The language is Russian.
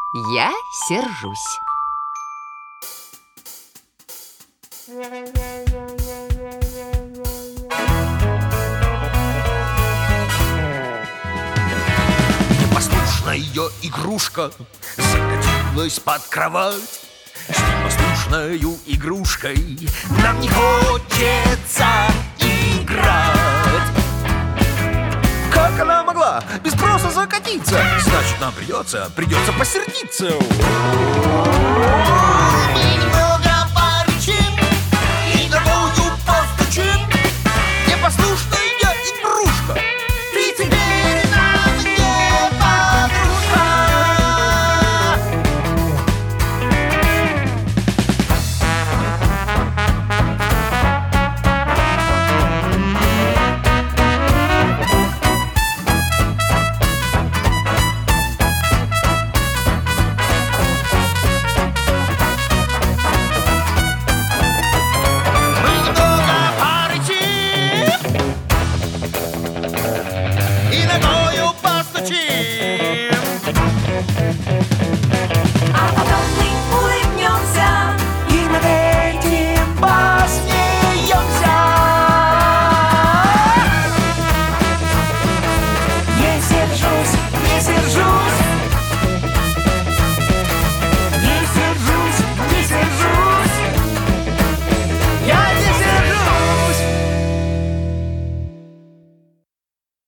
Я сержусь. Непослушная игрушка закатилась под кровать. С непослушною игрушкой нам не хочется играть. Как она могла без спроса закатиться? Значит, нам придется посердиться.